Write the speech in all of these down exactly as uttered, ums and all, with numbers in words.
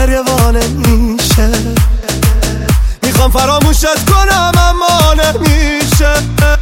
گریه وانه میشه. میخوام فراموشت کنم اما نمیشه.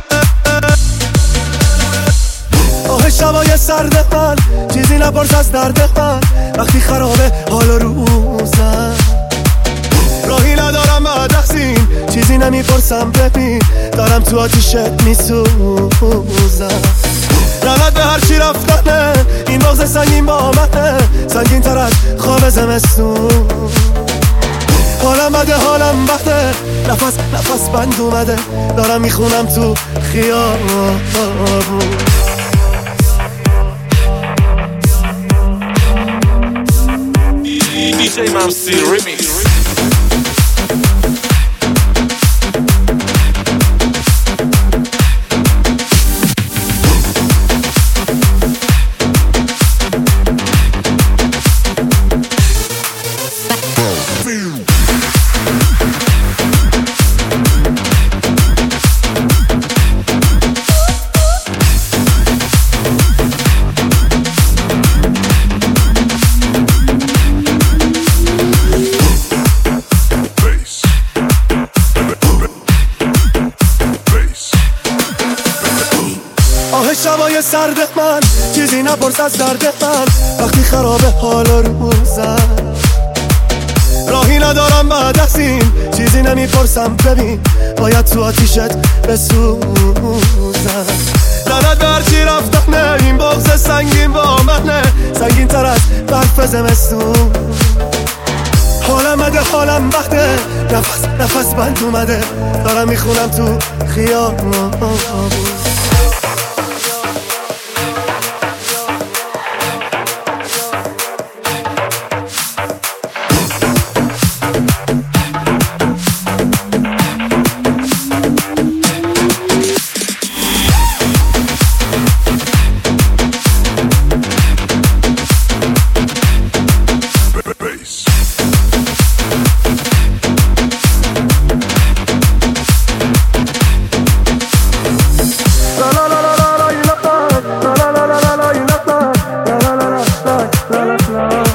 آه شبای سرد من چیزی نپرس از درد من، وقتی خرابه حال روزم. راهی ندارم بعد از این چیزی نمیپرسم، ببین دارم تو آتیشت میسوزم. لعنت به هرچی رفتنه، این بغض سنگین با منه، سنگین تر از خواب زمستون. حالم بده حالم بده، نفس نفس بند اومده، دارم میخونم تو خیابون. دی جی ممسی ریمیکس. آه شبای سرد من چیزی نپرس از درد من، وقتی خرابه حال روزم. راهی ندارم بعد از این چیزی نمیپرسم، ببین باید تو آتیشت بسوزم. لعنت به هرچی رفتنه، این بغض سنگین با منه، سنگین تر از برف زمستون. حالم بده حالم بده، نفس نفس بند اومده، دارم میخونم تو خیابون. La la la la la, you look like, la la la la la, la la la la la.